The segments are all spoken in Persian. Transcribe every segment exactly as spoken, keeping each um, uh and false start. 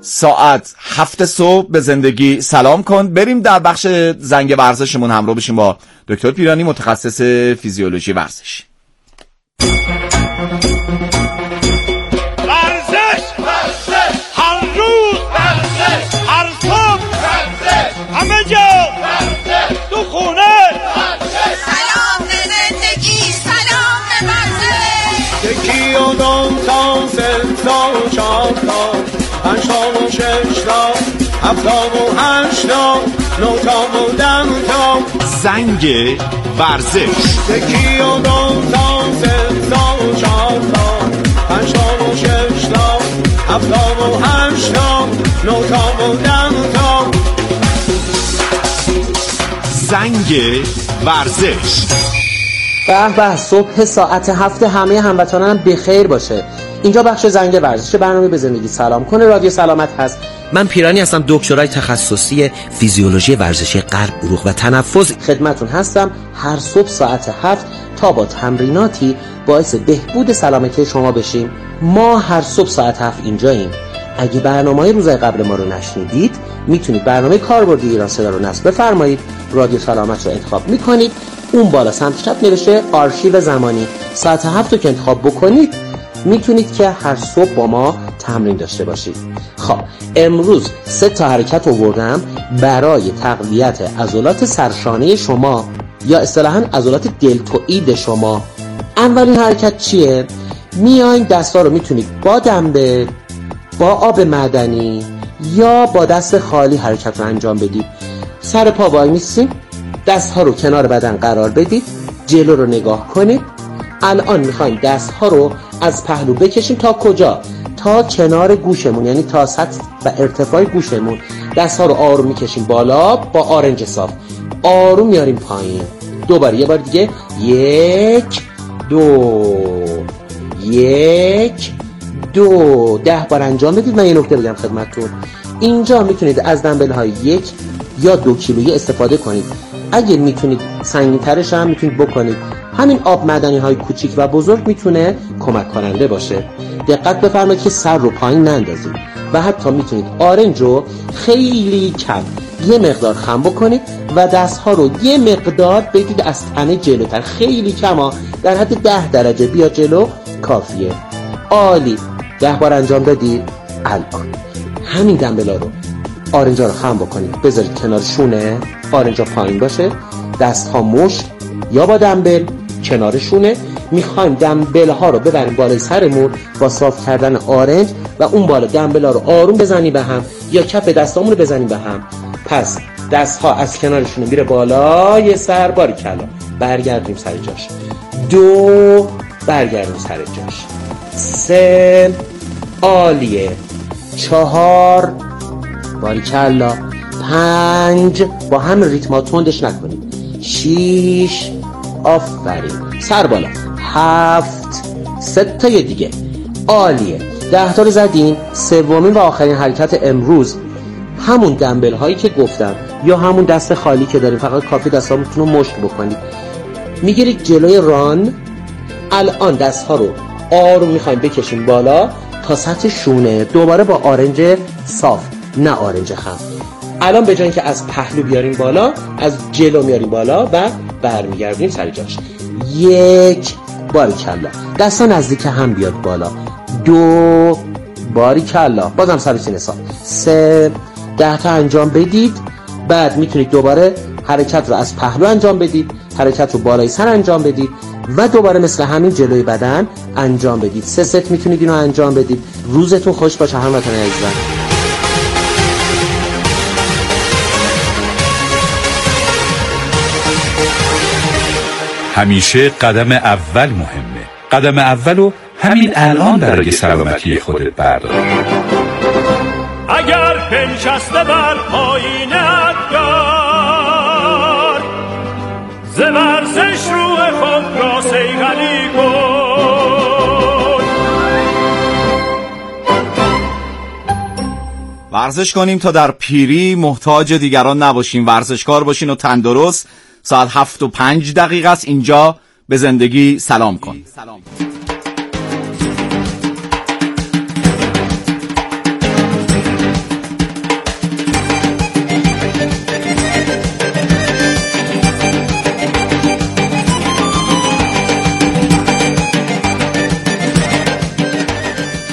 ساعت هفت صبح به زندگی سلام کن. بریم در بخش زنگ ورزشمون همراه بشیم با دکتر پیرانی، متخصص فیزیولوژی ورزش. ورزش ورزش هر روز ورزش هر صبح ورزش همه جا ورزش تو خونه ورزش. سلام به زندگی، سلام به ورزش. یکی و دو تا سه تا و چهار تا پنج تا و شش تا هفت تا و هشت تا نه تا و ده تا زنگ ورزش. یکی و دو تا سه تا و چهار تا پنج تا و شش تا هفت تا و هشت تا نه تا و ده تا زنگ ورزش. به به، صبح ساعت هفت همه هموطنان بخیر باشه. اینجا بخش زنگ ورزش، برنامه به زندگی سلام کنه رادیو سلامت هست. من پیرانی هستم، دکترای تخصصی فیزیولوژی ورزشی قلب، عروق و تنفس خدمتون هستم هر صبح ساعت هفت تا با تمریناتی باعث بهبود سلامتی شما بشیم. ما هر صبح ساعت هفت اینجاییم. اگه برنامه‌های روزهای قبل ما رو نشنیدید، میتونید برنامه کاربردی ایران صدا رو نصب بفرمایید، رادیو سلامت رو انتخاب میکنید، اون بالا سمت چپ نوشته آرشیو زمانی، ساعت هفت رو که انتخاب بکنید میتونید که هر صبح با ما تمرین داشته باشید. خب امروز سه تا حرکت آوردم برای تقویت عضلات سرشانه شما یا اصطلاحاً عضلات دلتوئید شما. اولین حرکت چیه؟ میاین دستا رو میتونید با دمبل، با آب معدنی یا با دست خالی حرکت رو انجام بدید. سر پا وای میسیم، دست ها رو کنار بدن قرار بدید، جلو رو نگاه کنید. الان میخوایم دست ها رو از پهلو بکشیم تا کجا؟ تا کنار گوشمون، یعنی تا سطح و ارتفاع گوشمون. دست ها رو آروم میکشیم بالا با آرنج صاف، آروم میاریم پایین. دوباره یه بار دیگه، یک دو یک دو ده بار انجام بدید. من یه نکته بگم خدمتتون، اینجا میتونید از دمبل های یک یا دو کیلویی استفاده کنید. اگه میتونید سنگین ترش هم میتونید بکنید. همین آب معدنی های کوچیک و بزرگ میتونه کمک کننده باشه. دقت بفرمایید که سر رو پایین نندازید و حتی میتونید آرنج رو خیلی کم یه مقدار خم بکنید و دست ها رو یه مقدار بدید از تنه جلوتر، خیلی کم ها، در حد ده درجه بیا جلو کافیه. عالی، ده بار انجام دادید. الان همین دمبلا رو، آرنجا رو خم بکنید، بذارید کنار شونه، آرنجا پایین باشه، دست ها مشت یا با دمبل کنار شونه. میخوایم دمبل ها رو ببریم بالای سرمون با صاف کردن آرنج و اون بالا دمبل ها رو آروم بزنیم به هم یا کف دستامون رو بزنیم به هم. پس دست ها از کنارشون میره بالای سر، باریکلا، برگردیم سر جاش. دو، برگردیم سر جاش. سه، عالیه. چهار، باریکلا. پنج، با هم ریتما تندش نکنید. شیش، آفرین، سر بالا. هفت، سه تای دیگه، عالیه. ده تا رو زدین. سومین و آخرین حرکت امروز همون دمبل هایی که گفتم یا همون دست خالی که داریم، فقط کافی دستامون رو مشت بکنید. میگیرید جلوی ران. الان دست ها رو آروم میخوایم بکشیم بالا تا سطح شونه، دوباره با آرنج صاف، نه آرنج خام. الان به جای اینکه از پهلو بیاریم بالا، از جلو میاریم بالا و برمیگردیم سر جاش. یک، باریکلا، دستا نزدیک هم بیاد بالا. دو، باریکلا، بازم سر سینه صاف. سه، ده تا انجام بدید. بعد میتونید دوباره حرکت رو از پهلو انجام بدید، حرکت رو بالای سر انجام بدید و دوباره مثل همین جلوی بدن انجام بدید. سه ست میتونید اینو انجام بدید. روزتون خوش باشه هموطنان عزیزم. همیشه قدم اول مهمه. قدم اولو همین الان برای سلامتی خودت بردار. اگر پنشسته بر آینه دار، ز ورزش روح خود را صیقلی کن. ورزش کنیم تا در پیری محتاج دیگران نباشیم، ورزشکار باشین و تندرست. ساعت هفت و پنج دقیقه است. اینجا به زندگی سلام کن.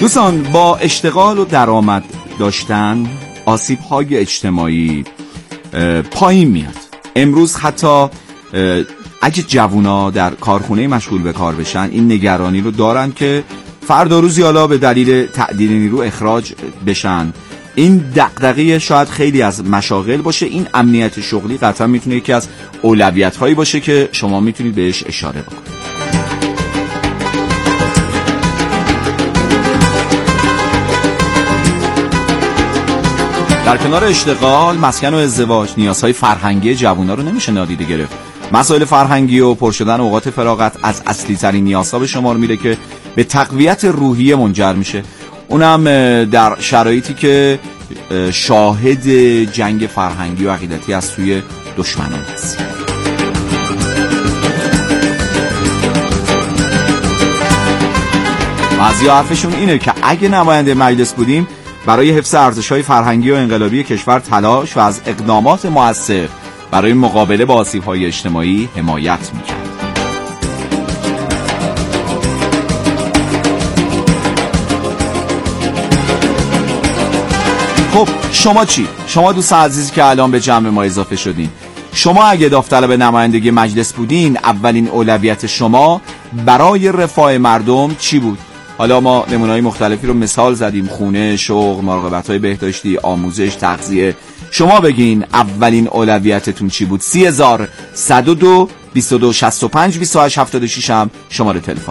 دوستان، با اشتغال و درآمد داشتن آسیب‌های اجتماعی پایین میاد. امروز حتی اگه جوونا در کارخونه مشغول به کار بشن، این نگرانی رو دارن که فردا روزی حالا به دلیل تعدیل نیرو اخراج بشن. این دغدغه شاید خیلی از مشاغل باشه. این امنیت شغلی قطعا میتونه یکی از اولویت‌هایی باشه که شما میتونید بهش اشاره بکنید. در کنار اشتغال، مسکن و ازدواج، نیازهای فرهنگی جوونا رو نمیشه نادیده گرفت. مسائل فرهنگی و پر شدن اوقات فراغت از اصلی ترین نیازها به شمار میره که به تقویت روحیه منجر میشه، اونم در شرایطی که شاهد جنگ فرهنگی و عقیدتی از سوی دشمنان هست. بعضی حرفشون اینه که اگه نماینده مجلس بودیم برای حفظ ارزش‌های فرهنگی و انقلابی کشور تلاش و از اقدامات مؤثر برای مقابله با آسیب‌های اجتماعی حمایت می‌کرد. خب شما چی؟ شما دوستان عزیزی که الان به جمع ما اضافه شدین، شما اگه داوطلب نمایندگی مجلس بودین، اولین اولویت شما برای رفاه مردم چی بود؟ حالا ما نمونه‌های مختلفی رو مثال زدیم: خونه، شغل، مراقبت‌های بهداشتی، آموزش، تغذیه. شما بگین اولین اولویتتون چی بود؟ سی هزار صد و دو بیست و دو شصت و پنج بیست و هشت هفتاد و شش هم شماره تلفن.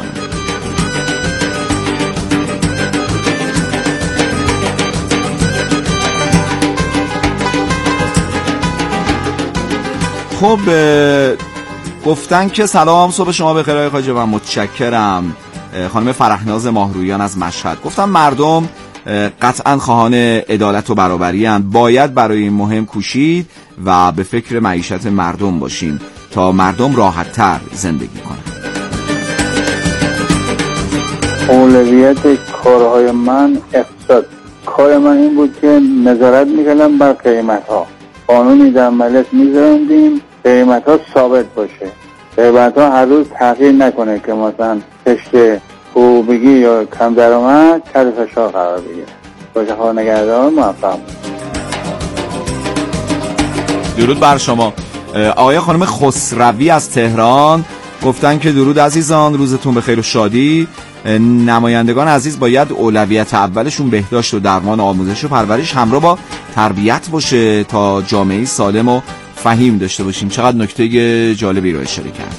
خب گفتن که سلام، صبح شما بخیر آقای خواجه، من متشکرم. خانم فرحناز ماهرویان از مشهد گفتم مردم قطعا خواهان عدالت و برابری اند، باید برای این مهم کوشید و به فکر معیشت مردم باشیم تا مردم راحت تر زندگی کنند. اولویت کارهای من اقتصاد. کار من این بود که نظارت میکردم بر قیمت ها، قانونی در مجلس میذارندیم قیمت ها ثابت باشه، قیمت ها هر روز تغییر نکنه که مثلا کشت خوبگی یا کم درآمد تحت فشار قرار بگیره. باشه خواه نگهدار، موفق. درود بر شما. آقای خانم خسروی از تهران گفتن که درود عزیزان، روزتون بخیر و شادی. نمایندگان عزیز باید اولویت اولشون بهداشت و درمان و آموزش و پرورش همراه با تربیت باشه تا جامعه سالم و فهیم داشته باشیم. چقدر نکته جالبی رو اشاره کرد.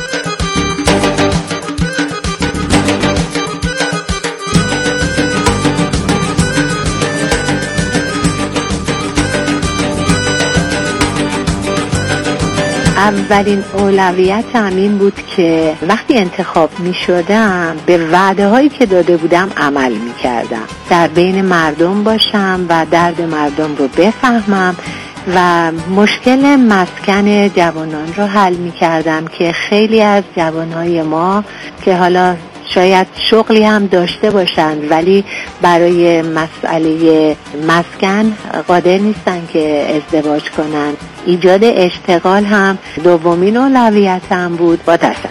اولین اولویتم این بود که وقتی انتخاب می شدم به وعده هایی که داده بودم عمل می کردم، در بین مردم باشم و درد مردم رو بفهمم و مشکل مسکن جوانان رو حل می کردم که خیلی از جوانهای ما که حالا شاید شغلی هم داشته باشند ولی برای مسئله مسکن قادر نیستن که ازدواج کنن. ایجاد اشتغال هم دومین اولویتم بود. با تشکر.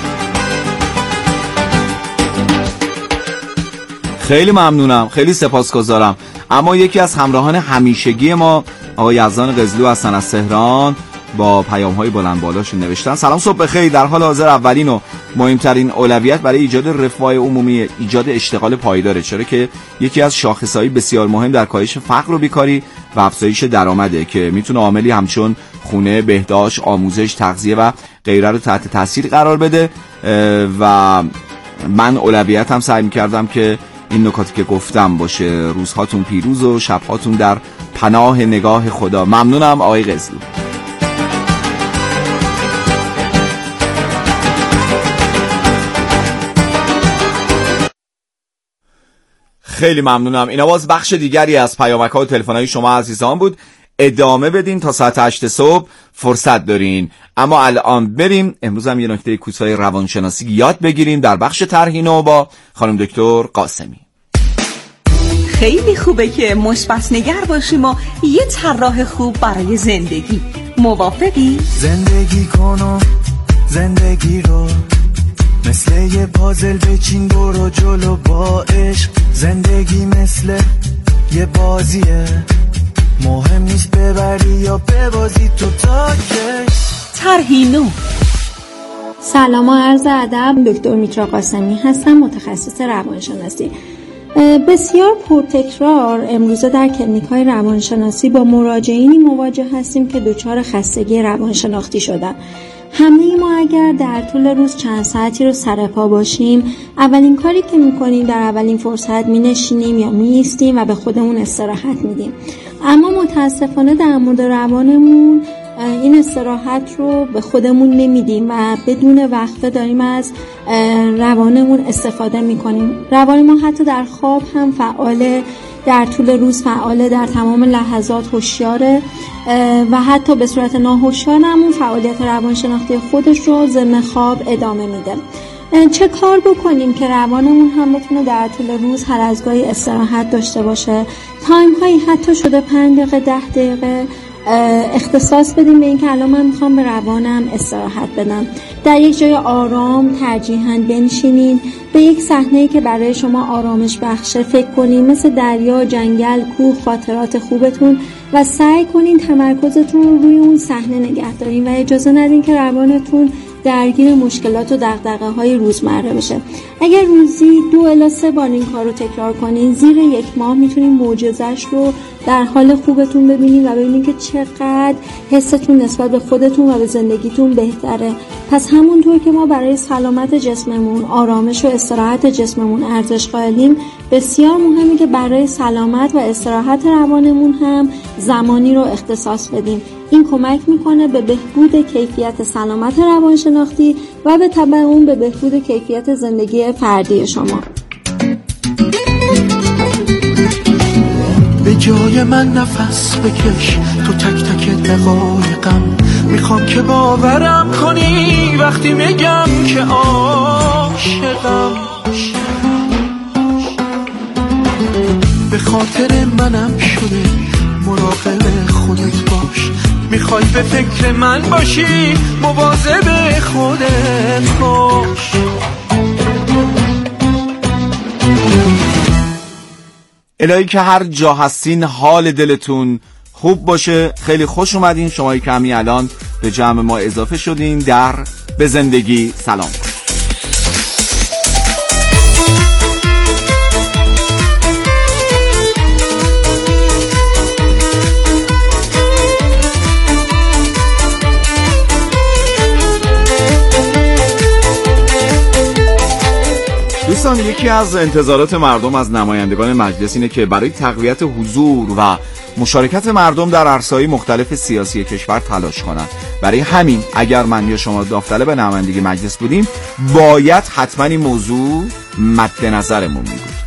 خیلی ممنونم، خیلی سپاسگزارم. اما یکی از همراهان همیشگی ما آقای یزدان قزلو هستن از تهران، با پیام‌های بلند بالاشون نوشتن: سلام، صبح بخیر. در حال حاضر اولین و مهمترین اولویت برای ایجاد رفاه عمومی ایجاد اشتغال پایداره، چرا که یکی از شاخصهای بسیار مهم در کاهش فقر و بیکاری و افزایش درآمده که میتونه عاملی همچون خونه، بهداشت، آموزش، تغذیه و غیره رو تحت تاثیر قرار بده. و من اولویتم سعی می‌کردم که این نکاتی که گفتم باشه. روزهاتون پیروز و شبهاتون در پناه نگاه خدا. ممنونم آقای قزلو. خیلی ممنونم. این آواز بخش دیگری از پیامک‌ها و تلفن‌های شما عزیزان بود. ادامه بدین تا ساعت هشت صبح فرصت دارین. اما الان بریم امروز هم یه نکته کوتاه روانشناسی یاد بگیریم در بخش طرح نو با خانم دکتر قاسمی. خیلی خوبه که مثبت نگر باشیم و یه طراح خوب برای زندگی. موافقی؟ زندگی کن و زندگی رو مثل یه پازل بچین برو جلو با عشق، زندگی مثل یه بازیه، مهم نیست ببری یا ببازی تو تاکش. طرحی نو. سلام و عرض ادب، دکتر میترا قاسمی هستم، متخصص روانشناسی. بسیار پرتکرار امروزه در کلینیک‌های روانشناسی با مراجعینی مواجه هستیم که دچار خستگی روانشناختی شدن. همه ما اگر در طول روز چند ساعتی رو سر پا باشیم، اولین کاری که می‌کنیم در اولین فرصت می‌نشینیم یا می‌ایستیم و به خودمون استراحت میدیم. اما متاسفانه در مورد روانمون این استراحت رو به خودمون نمیدیم و بدون وقفه داریم از روانمون استفاده میکنیم. روان ما حتی در خواب هم فعاله، در طول روز فعاله، در تمام لحظات هوشیاره و حتی به صورت ناهوشیار همون فعالیت روانشناختی خودش رو ضمن خواب ادامه میده. چه کار بکنیم که روانمون هم بتونه در طول روز هر از گاهی استراحت داشته باشه؟ تایم هایی حتی شده پنج دقیقه ده دقیقه اختصاص بدیم به این که الان من میخوام به روانم استراحت بدم. در یک جای آرام ترجیحاً بنشینین، به یک صحنه‌ای که برای شما آرامش بخشه فکر کنین، مثل دریا، جنگل، کوه، خاطرات خوبتون، و سعی کنین تمرکزتون رو روی اون صحنه نگه دارین و اجازه ندین که روانتون درگیر مشکلات و دغدغه‌های روزمره بشه. اگر روزی دو الی سه بار این کار رو تکرار کنین، زیر یک ماه میتونین معجزه‌اش رو در حال خوبتون ببینین و ببینین که چقدر حستون نسبت به خودتون و به زندگیتون بهتره. پس همونطور که ما برای سلامت جسممون، آرامش و استراحت جسممون ارزش قائلیم، بسیار مهمه که برای سلامت و استراحت روانمون هم زمانی رو اختصاص بدیم. این کمک میکنه به بهبود کیفیت سلامت روانشناختی و به تبع اون به بهبود کیفیت زندگی فردی شما. به جای من نفس بکش تو تک تک دقایقم، میخوام که باورم کنی وقتی میگم که عاشقم. به خاطر منم شده مراقب خودت باش، میخوای به فکر من باشی مواظب خودت باش. الهی که هر جا هستین حال دلتون خوب باشه. خیلی خوش اومدین شمایی که همین الان به جمع ما اضافه شدین در به زندگی سلام. دوستان، یکی از انتظارات مردم از نمایندگان مجلس اینه که برای تقویت حضور و مشارکت مردم در عرصه‌های مختلف سیاسی کشور تلاش کنند. برای همین اگر من یا شما داوطلب نمایندگی مجلس بودیم، باید حتما این موضوع مد نظرمون می بود.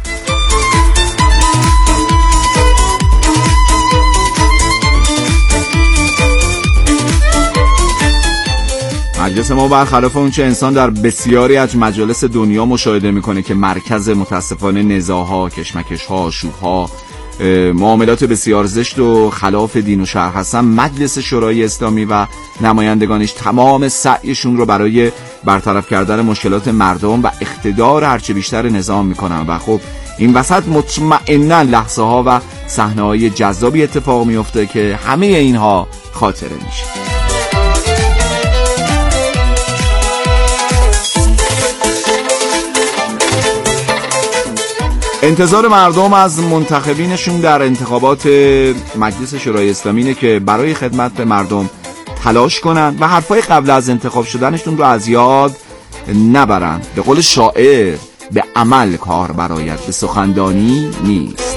مجلس ما برخلاف اون چه انسان در بسیاری از مجالس دنیا مشاهده میکنه که مرکز متاسفانه نزاع‌ها، کشمکش‌ها، شوخ‌ها، معاملات بسیار زشت و خلاف دین و شرع هستن، مجلس شورای اسلامی و نمایندگانش تمام سعیشون رو برای برطرف کردن مشکلات مردم و اقتدار هرچه بیشتر نظام میکنن و خب این وسط مطمئناً لحظه ها و صحنه های جذابی اتفاق میفته که همه اینها خاطره میشه. انتظار مردم از منتخبینشون در انتخابات مجلس شورای اسلامی اینه که برای خدمت به مردم تلاش کنن و حرفای قبل از انتخاب شدنشون رو از یاد نبرن. به قول شاعر، به عمل کار برآید، به سخندانی نیست.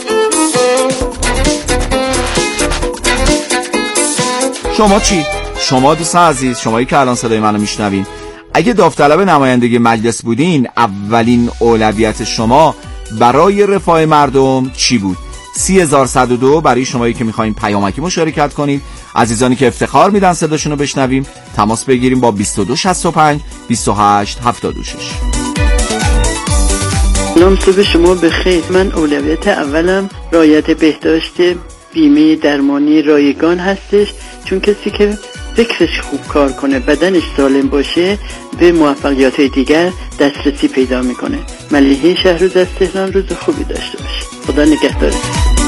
شما چی؟ شما دوستان عزیز، شمایی که الان صدای منو میشنوین، اگه داوطلب نمایندگی مجلس بودین، اولین اولویت شما برای رفاه مردم چی بود؟ سی هزار و صد و دو برای شمایی که میخواین پیامکی مشارکت کنید. عزیزانی که افتخار میدن صداشون رو بشنویم، تماس بگیریم با بیست و دو شصت و پنج بیست و هشت هفتاد و شش. سلام، صبح شما بخیر. من اولویت اولم رعایت بهداشت بیمه درمانی رایگان هستش، چون کسی که فکرش خوب کار کنه، بدنش سالم باشه، به موفقیت دیگر دسترسی پیدا میکنه. ملیحه شهروز از تهران، روز خوبی داشته باشه. خدا نگهدارت.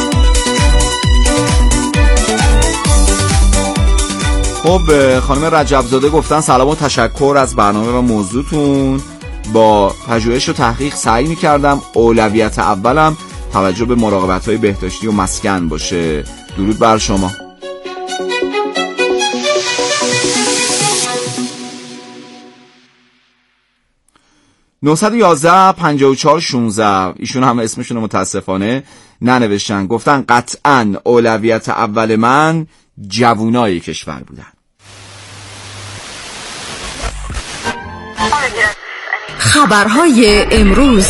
خب خانم رجبزاده گفتن سلام و تشکر از برنامه و موضوعتون. با پژوهش و تحقیق سعی می‌کردم اولویت اولم توجه به مراقبت‌های بهداشتی و مسکن باشه. درود بر شما. نه یک یک پنج چهار یک شش ایشون هم اسمشون رو متاسفانه ننوشتن. گفتن قطعاً اولویت اول من جوانای کشور بودن. خبرهای امروز.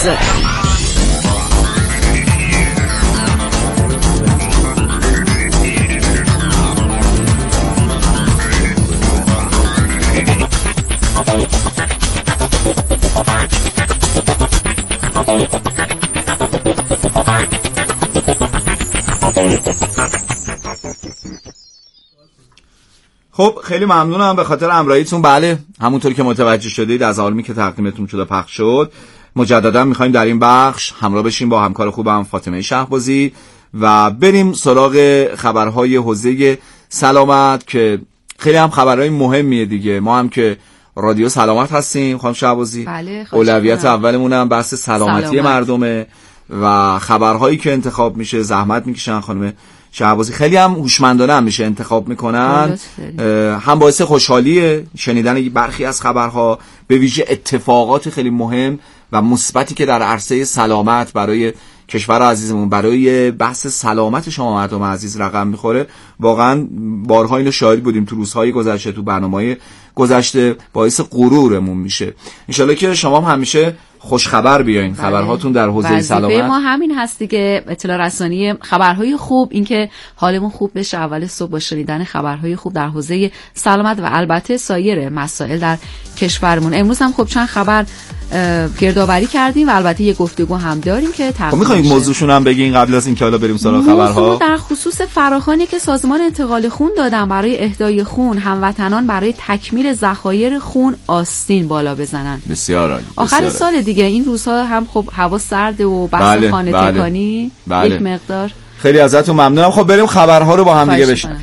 خب خیلی ممنونم به خاطر همراهیتون. بله همونطور که متوجه شدید از آلمی که تقدیمتون شده پخش شد، مجددا میخوایم در این بخش همراه بشیم با همکار خوبم فاطمه شهبازی و بریم سراغ خبرهای حوزه سلامت که خیلی هم خبرهای مهمیه دیگه. ما هم که رادیو سلامت هستیم خانم شهبازی، بله، اولویت اولمون هم بحث سلامتی سلامت. مردمه و خبرهایی که انتخاب میشه زحمت میکشن خانم شهبازی، خیلی هم هوشمندانه هم میشه انتخاب میکنن. هم باعث خوشحالیه شنیدن برخی از خبرها، به ویژه اتفاقات خیلی مهم و مثبتی که در عرصه سلامت برای کشور عزیزمون، برای بحث سلامت شما مردم عزیز رقم میخوره. واقعا بارها اینو شاهد بودیم تو روزهای گذشته، تو برنامه‌های گذشته، باعث غرورمون میشه. انشالله که شما هم همیشه خوشخبر بیاین. بله. خبرهاتون در حوزه سلامت وظیفه ما همین هست دیگه، اطلاع رسانی خبرهای خوب، اینکه حالمون خوب بشه اول صبح با شنیدن خبرهای خوب در حوزه سلامت و البته سایر مسائل در کشورمون. امروز هم خب چند خبر گردآوری کردیم و البته یه گفتگو هم داریم که تقریبا خب می‌خواید موضوعشون هم بگین قبل از اینکه حالا بریم سراغ خبرها؟ در خصوص فراخوانی که سازمان انتقال خون دادن برای اهدای خون، هموطنان برای تکمیل ذخایر خون آستین بالا بزنن. بسیار عالی. آخر سال دیگه این روزها هم خب هوا سرده و بحث بله، خانه بله، تکانی بله. یک مقدار. خیلی ازتون ممنونم. خب بریم خبرها رو با هم دیگه بشنویم.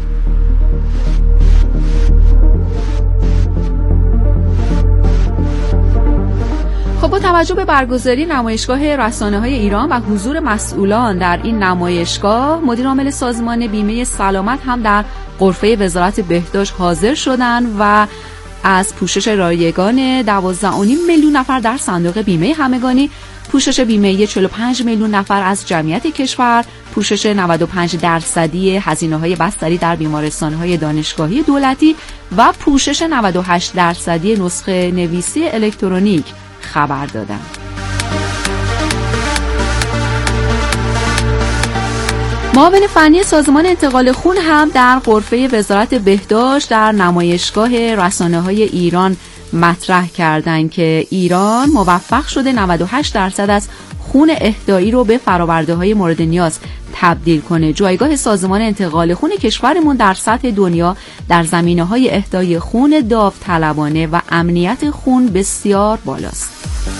خب با توجه به برگزاری نمایشگاه رسانه‌های ایران و حضور مسئولان در این نمایشگاه، مدیر عامل سازمان بیمه سلامت هم در غرفه وزارت بهداشت حاضر شدند و از پوشش رایگان دوازده و نیم میلیون نفر در صندوق بیمه همگانی، پوشش بیمه چهل و پنج میلیون نفر از جمعیت کشور، پوشش نود و پنج درصدی هزینه‌های بستری در بیمارستان‌های دانشگاهی دولتی و پوشش نود و هشت درصدی نسخه نویسی الکترونیک خبر دادم. معاون فنی سازمان انتقال خون هم در غرفه وزارت بهداشت در نمایشگاه رسانه‌های ایران مطرح کردند که ایران موفق شده نود و هشت درصد از خون اهدایی رو به فرآورده‌های مورد نیاز تبدیل کنه. جایگاه سازمان انتقال خون کشورمون در سطح دنیا در زمینه‌های اهدای خون داوطلبانه و امنیت خون بسیار بالاست.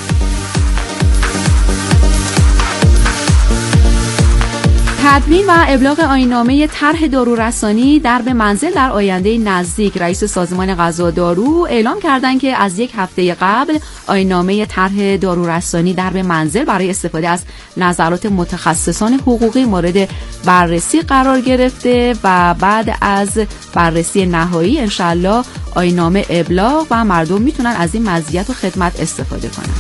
تدوین و ابلاغ آیین‌نامه طرح دارورسانی در به منزل در آینده نزدیک. رئیس سازمان غذا و دارو اعلام کردند که از یک هفته قبل آیین‌نامه طرح دارورسانی در به منزل برای استفاده از نظرات متخصصان حقوقی مورد بررسی قرار گرفته و بعد از بررسی نهایی انشالله آیین‌نامه ابلاغ و مردم میتونن از این مزیت و خدمت استفاده کنن.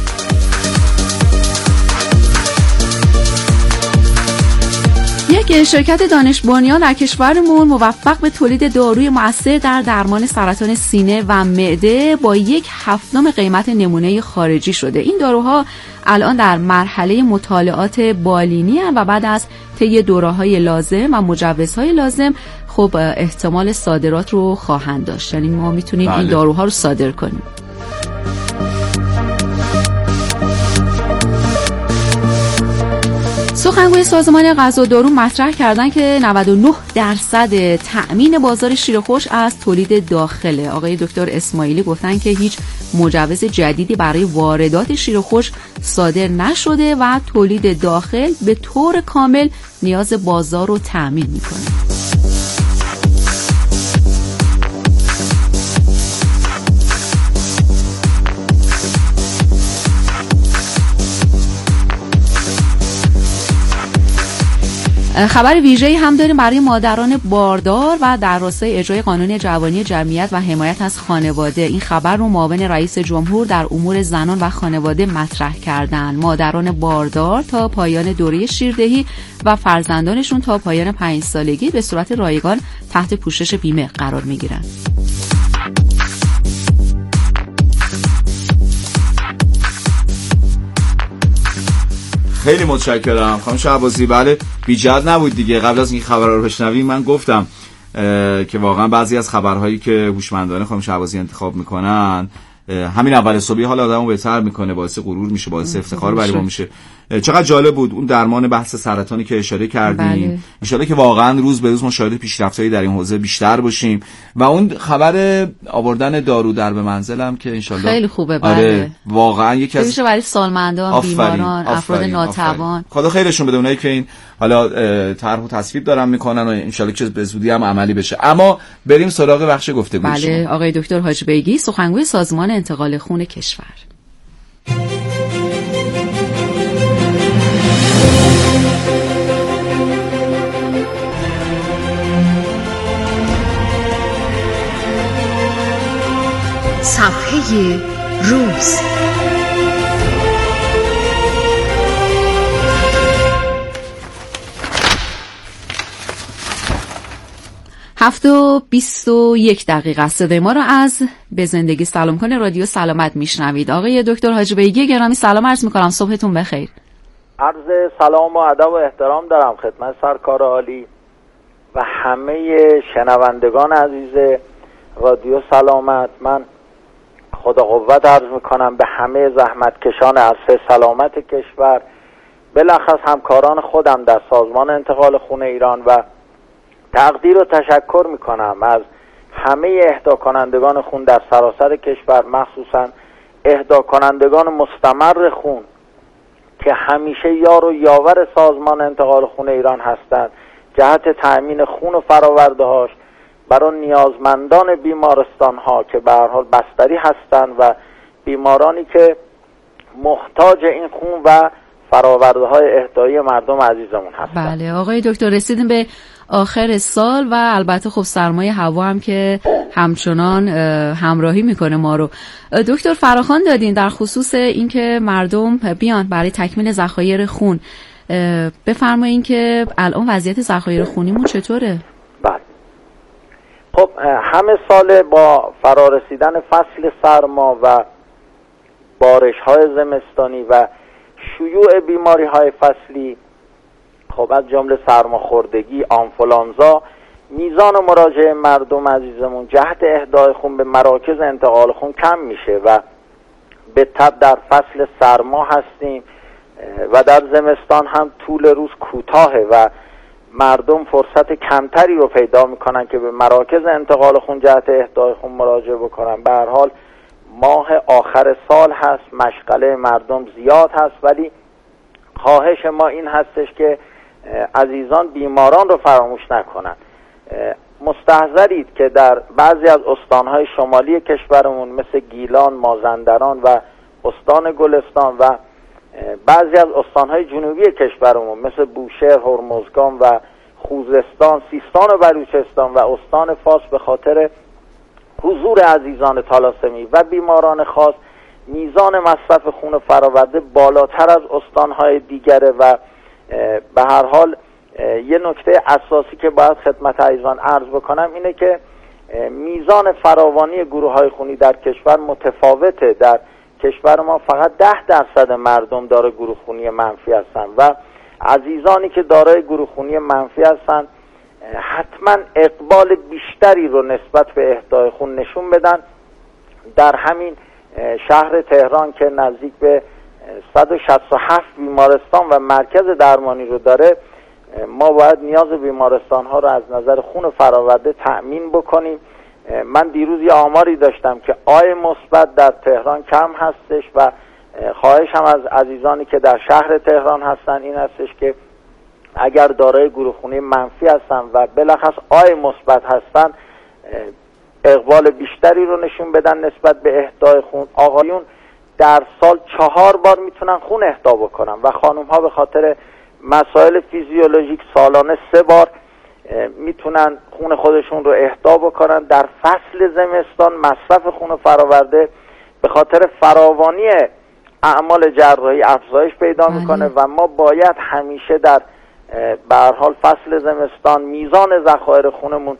یک شرکت دانش بنیان در کشورمون موفق به تولید داروی مؤثر در درمان سرطان سینه و معده با یک هفتم قیمت نمونه خارجی شده. این داروها الان در مرحله مطالعات بالینی هستند و بعد از طی دوره‌های لازم و مجوزهای لازم خب احتمال صادرات رو خواهند داشت. یعنی ما میتونیم بله. این داروها رو صادر کنیم. سخنگوی سازمان غذا و دارو مطرح کردن که نود و نه درصد تأمین بازار شیر خوش از تولید داخله. آقای دکتر اسماعیلی گفتن که هیچ مجوز جدیدی برای واردات شیر خوش صادر نشده و تولید داخل به طور کامل نیاز بازار رو تأمین میکنه. خبر ویژه‌ای هم داریم برای مادران باردار و در راستای اجرای قانون جوانی جمعیت و حمایت از خانواده. این خبر رو معاون رئیس جمهور در امور زنان و خانواده مطرح کردن. مادران باردار تا پایان دوره شیردهی و فرزندانشون تا پایان پنج سالگی به صورت رایگان تحت پوشش بیمه قرار می‌گیرن. خیلی متشکرم خانم شهبازی. بله بی‌جهت نبود دیگه. قبل از این خبرها رو بشنویم من گفتم که واقعا بعضی از خبرهایی که هوشمندانه خانم شهبازی انتخاب میکنن همین اول صبحی حال آدمو بهتر میکنه، باعث غرور میشه، باعث افتخار برای ما میشه. چقدر جالب بود اون درمان بحث سرطانی که اشاره کردیم. ان شاءالله که واقعا روز به روز ما شاهد پیشرفتایی در این حوزه بیشتر باشیم و اون خبر آوردن دارو در به منزلم که ان شاءالله خیلی خوبه. بله آره واقعا یکی از برای سالمندان، بیماران، افراد ناتوان. خدا خیرشون بده اونایی که این حالا طرح و تصویب دارن میکنن و ان شاءالله که به زودی هم عملی بشه. اما بریم سراغ بخش گفتگو. بله آقای دکتر حاجی بیگی سخنگوی سازمان انتقال خون کشور. صفحه روز. هفت و بیست و یک دقیقه است. صدای ما را از به زندگی سلام کنه رادیو سلامت میشنوید. آقای دکتر حاجی بیگی گرامی سلام عرض میکنم، صبحتون بخیر. عرض سلام و ادب و احترام دارم خدمت سرکار عالی و همه شنوندگان عزیز رادیو سلامت. من خدا قوت عرض میکنم به همه زحمتکشان عرصه سلامت کشور، بلخص همکاران خودم در سازمان انتقال خون ایران و تقدیر و تشکر میکنم از همه اهدا کنندگان خون در سراسر کشور، مخصوصا اهدا کنندگان مستمر خون که همیشه یار و یاور سازمان انتقال خون ایران هستند جهت تأمین خون و فرآورده‌هاش برای نیازمندان بیمارستان ها که به هر حال بستری هستند و بیمارانی که محتاج این خون و فرآورده های اهدایی مردم عزیزمون هستند. بله آقای دکتر رسیدیم به آخر سال و البته خب سرمایه هوا هم که همچنان همراهی میکنه ما رو. دکتر فراخوان دادین در خصوص اینکه مردم بیان برای تکمیل ذخایر خون. بفرمایین که الان وضعیت ذخایر خونیمون چطوره؟ بله خب همه سال با فرارسیدن فصل سرما و بارش های زمستانی و شیوع بیماری های فصلی، خب از جمله سرماخوردگی، آنفولانزا، میزان مراجعه مردم عزیزمون جهت اهدای خون به مراکز انتقال خون کم میشه و به تبع در فصل سرما هستیم و در زمستان هم طول روز کوتاهه و مردم فرصت کمتری رو پیدا میکنن که به مراکز انتقال خون جهت اهدای خون مراجعه بکنن. به هر حال ماه آخر سال هست، مشغله مردم زیاد هست، ولی خواهش ما این هستش که عزیزان بیماران رو فراموش نکنن. مستحضرید که در بعضی از استانهای شمالی کشورمون مثل گیلان، مازندران و استان گلستان و بعضی از استانهای جنوبی کشورمون مثل بوشهر، هرمزگان و خوزستان، سیستان و بلوچستان و استان فاس به خاطر حضور عزیزان تالاسمی و بیماران خاص میزان مصرف خون فراورده بالاتر از استانهای دیگره و به هر حال یه نکته اساسی که باید خدمت عزیزان عرض بکنم اینه که میزان فراوانی گروه‌های خونی در کشور متفاوته. در کشور ما فقط ده درصد مردم دارای گروه خونی منفی هستن و عزیزانی که دارای گروه خونی منفی هستن حتما اقبال بیشتری رو نسبت به اهدای خون نشون بدن. در همین شهر تهران که نزدیک به صد و شصت و هفت بیمارستان و مرکز درمانی رو داره، ما باید نیاز بیمارستان ها رو از نظر خون فراورده تأمین بکنیم. من دیروز یه آماری داشتم که آی مثبت در تهران کم هستش و خواهشم از عزیزانی که در شهر تهران هستن این هستش که اگر دارای گروه خونی منفی هستن و بالاخص آی مثبت هستن اقبال بیشتری رو نشون بدن نسبت به اهدای خون. آقایون در سال چهار بار میتونن خون اهدا بکنن و خانم ها به خاطر مسائل فیزیولوژیک سالانه سه بار میتونن خون خودشون رو اهدا بکنن. در فصل زمستان مصرف خون فراورده به خاطر فراوانی اعمال جراحی افزایش پیدا میکنه و ما باید همیشه در به هر حال فصل زمستان میزان ذخایر خونمون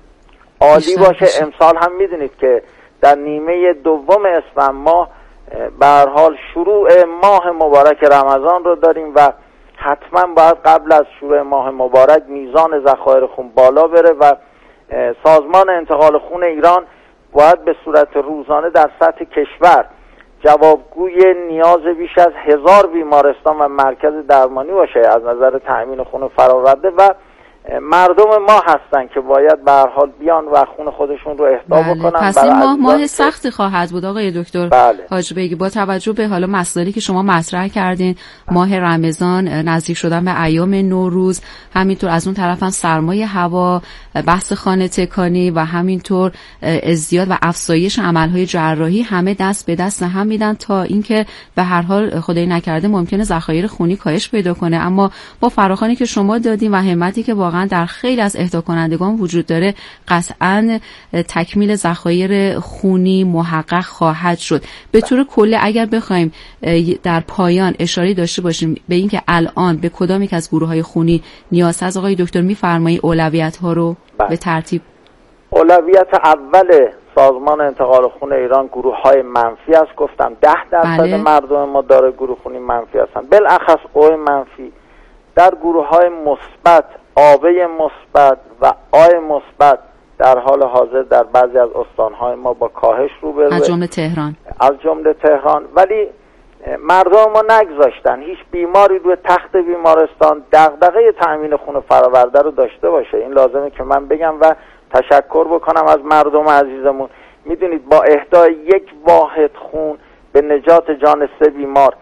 عالی باشه. امسال هم میدونید که در نیمه دوم اسفند ماه به هر حال شروع ماه مبارک رمضان رو داریم و حتما باید قبل از شروع ماه مبارک میزان ذخایر خون بالا بره و سازمان انتقال خون ایران باید به صورت روزانه در سطح کشور جوابگوی نیاز بیش از هزار بیمارستان و مرکز درمانی باشه از نظر تأمین خون فراورده و مردم ما هستن که باید به هر حال بیان و خون خودشون رو اهدا بله. بکنن. پس این ماه ماه سختی خواهد بود آقای دکتر بله. حاج بیگی، با توجه به حالا مسائلی که شما مطرح کردین، ماه رمضان، نزدیک شدن به ایام نوروز، همینطور از اون طرف هم سرمای هوا، بحث خانه تکانی و همینطور ازدیاد و افزایش عملهای جراحی، همه دست به دست هم میدن تا اینکه به هر حال خدای نکرده ممکنه ذخایر خونی کاهش پیدا کنه. اما با فراخوانی که شما دادین و همتی که واقعا در خیلی از اهدا کنندگان وجود داره، قطعاً تکمیل ذخایر خونی محقق خواهد شد. به طور کلی اگر بخوایم در پایان اشاره داشته باشیم به اینکه الان به کدام یک از گروه‌های خونی نیاز هست، آقای دکتر می‌فرمایید اولویت‌ها رو بله. به ترتیب. اولویت اول سازمان انتقال خون ایران گروه‌های منفی است. گفتم ده درصد بله. مردم ما داره گروه خونی منفی هستن، بالاخص او منفی. در گروه‌های مثبت، آبه مثبت و آی مثبت در حال حاضر در بعضی از استان‌های ما با کاهش روبروه، از جمله تهران از جمله تهران ولی مردم ما نگذاشتن هیچ بیماری روی تخت بیمارستان دغدغه تأمین خون فراورده رو داشته باشه. این لازمه که من بگم و تشکر بکنم از مردم عزیزمون. میدونید با اهدای یک واحد خون به نجات جان سه بیمار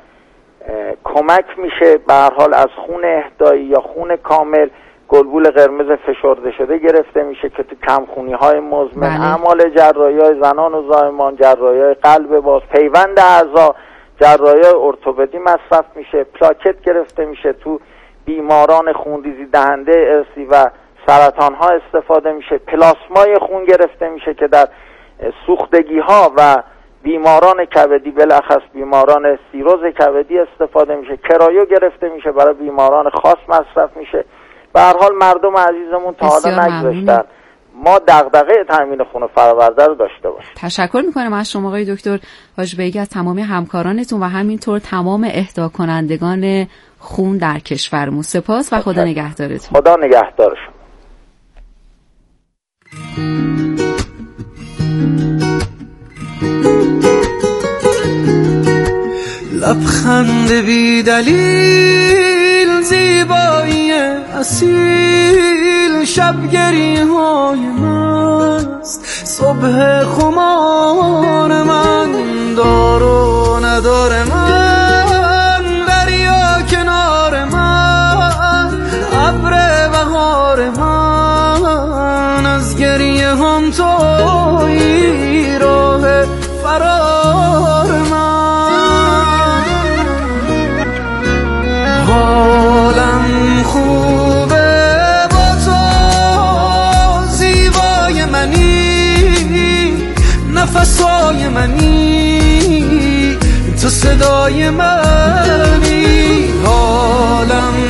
کمک میشه. به هر حال از خون اهدایی یا خون کامل گلبول قرمز فشرده شده گرفته میشه که تو کمخونی های مزمن، اعمال جراحی های زنان و زایمان، جراحی های قلب باز، پیوند اعضا، جراحی های ارتوپدی مصرف میشه، پلاکت گرفته میشه، تو بیماران خونریزی دهنده ارثی و سرطان ها استفاده میشه، پلاسمای خون گرفته میشه که در سوختگی ها و بیماران کبدی بالاخص بیماران سیروز کبدی استفاده میشه، کرایو گرفته میشه برای بیماران خاص مصرف میشه. به هر حال مردم عزیزمون تا حالا نگذاشتن ما دغدغه تامین خون فراورده رو داشته باشیم. تشکر میکنم از شما آقای دکتر حاج بیگی، از تمام همکارانتون و همینطور تمام اهدا کنندگان خون در کشورمون. سپاس و خدا نگهدارتون. خدا نگهدار شما. لبخند بی دلیل، زیبایی اصیل، شبگری های مست، صبح خمار من، دار و ندار من، دریا کنار من، ابر بهار من، از گریه هم تویی، راه فرار من. حالم خوبه با تو، زیبای منی، نفسای منی، تو صدای منی. حالم